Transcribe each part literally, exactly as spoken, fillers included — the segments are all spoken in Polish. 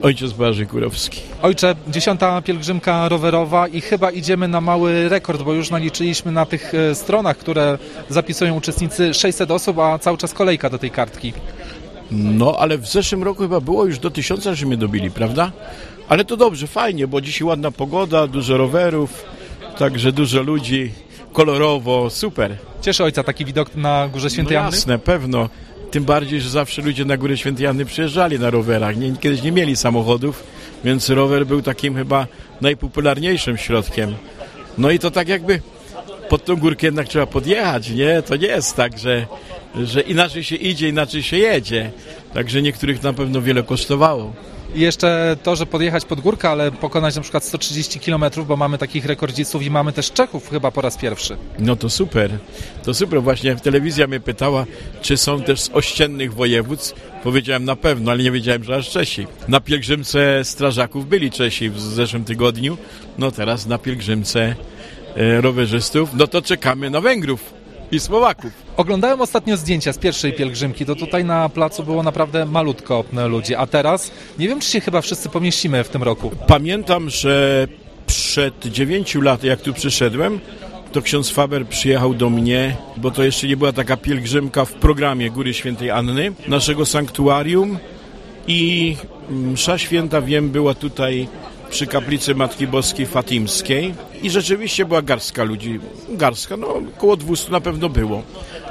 Ojciec Błażej Kurowski. Ojcze, dziesiąta pielgrzymka rowerowa i chyba idziemy na mały rekord, bo już naliczyliśmy na tych stronach, które zapisują uczestnicy sześćset osób, a cały czas kolejka do tej kartki. No, ale w zeszłym roku chyba było już do tysiąca, że mnie dobili, prawda? Ale to dobrze, fajnie, bo dzisiaj ładna pogoda, dużo rowerów, także dużo ludzi, kolorowo, super. Cieszy ojca taki widok na Górze Świętej No Anny? jasne, pewno. Tym bardziej, że zawsze ludzie na Górę Świętej Anny przyjeżdżali na rowerach. Nie, kiedyś nie mieli samochodów, więc rower był takim chyba najpopularniejszym środkiem. No i to tak jakby pod tą górkę jednak trzeba podjechać, nie? To nie jest tak, że, że inaczej się idzie, inaczej się jedzie. Także niektórych na pewno wiele kosztowało. I jeszcze to, że podjechać pod górkę, ale pokonać na przykład sto trzydzieści kilometrów, bo mamy takich rekordzistów i mamy też Czechów chyba po raz pierwszy. No to super, to super. Właśnie telewizja mnie pytała, czy są też z ościennych województw. Powiedziałem na pewno, ale nie wiedziałem, że aż Czesi. Na pielgrzymce strażaków byli Czesi w zeszłym tygodniu, no teraz na pielgrzymce e, rowerzystów, no to czekamy na Węgrów i Słowaków. Oglądałem ostatnio zdjęcia z pierwszej pielgrzymki, to tutaj na placu było naprawdę malutko ludzi, a teraz nie wiem, czy się chyba wszyscy pomieścimy w tym roku. Pamiętam, że przed dziewięciu laty, jak tu przyszedłem, to ksiądz Faber przyjechał do mnie, bo to jeszcze nie była taka pielgrzymka w programie Góry Świętej Anny, naszego sanktuarium, i msza święta, wiem, była tutaj przy kaplicy Matki Boskiej Fatimskiej i rzeczywiście była garstka ludzi, garstka, no około dwustu na pewno było,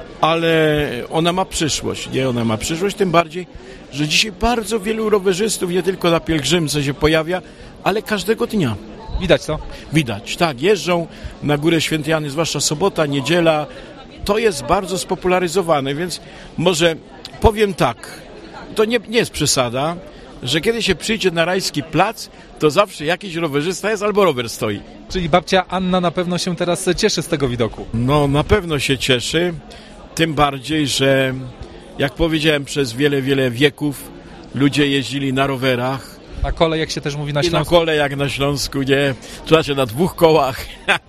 ale ona ma przyszłość, nie? Ona ma przyszłość, tym bardziej, że dzisiaj bardzo wielu rowerzystów nie tylko na pielgrzymce się pojawia, ale każdego dnia. Widać to? Widać, tak, jeżdżą na Górę Świętej Anny, zwłaszcza sobota, niedziela, to jest bardzo spopularyzowane, więc może powiem tak, to nie, nie jest przesada, że kiedy się przyjdzie na Rajski Plac, to zawsze jakiś rowerzysta jest albo rower stoi. Czyli babcia Anna na pewno się teraz cieszy z tego widoku. No, na pewno się cieszy, tym bardziej, że jak powiedziałem, przez wiele, wiele wieków ludzie jeździli na rowerach. Na kole, jak się też mówi na I Śląsku. na kole, jak na Śląsku, nie? To znaczy na dwóch kołach.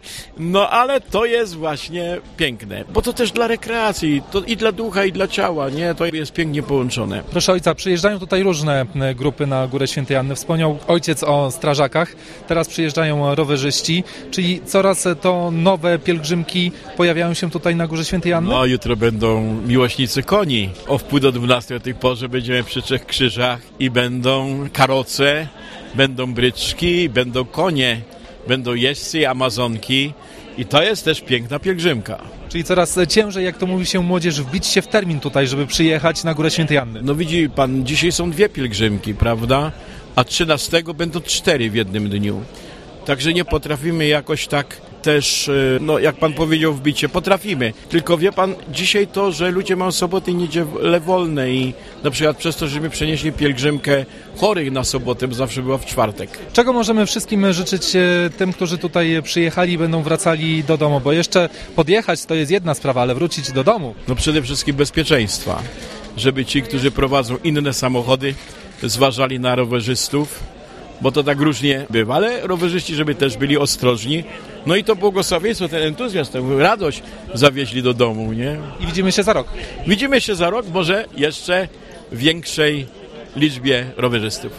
No, ale to jest właśnie piękne, bo to też dla rekreacji, to i dla ducha, i dla ciała, nie? To jest pięknie połączone. Proszę ojca, przyjeżdżają tutaj różne grupy na Górę Świętej Anny. Wspomniał ojciec o strażakach, teraz przyjeżdżają rowerzyści, czyli coraz to nowe pielgrzymki pojawiają się tutaj na Górze Świętej Anny? No, jutro będą miłośnicy koni. O wpół do dwunastej o tej porze będziemy przy Trzech Krzyżach i będą karoce, będą bryczki, będą konie, będą jeźdźcy, amazonki i to jest też piękna pielgrzymka. Czyli coraz ciężej, jak to mówi się młodzież, wbić się w termin tutaj, żeby przyjechać na Górę Świętej Anny. No widzi pan, dzisiaj są dwie pielgrzymki, prawda? A trzynastego będą cztery w jednym dniu. Także nie potrafimy jakoś tak też, no jak pan powiedział, wbić się. Potrafimy. Tylko wie pan, dzisiaj to, że ludzie mają soboty i niedziele wolne i na przykład przez to, że my przenieśli pielgrzymkę chorych na sobotę, bo zawsze była w czwartek. Czego możemy wszystkim życzyć tym, którzy tutaj przyjechali i będą wracali do domu? Bo jeszcze podjechać to jest jedna sprawa, ale wrócić do domu. No przede wszystkim bezpieczeństwa. Żeby ci, którzy prowadzą inne samochody, zważali na rowerzystów, bo to tak różnie bywa, ale rowerzyści, żeby też byli ostrożni. No i to błogosławieństwo, ten entuzjazm, tę radość zawieźli do domu, nie? I widzimy się za rok. Widzimy się za rok, może jeszcze w większej liczbie rowerzystów.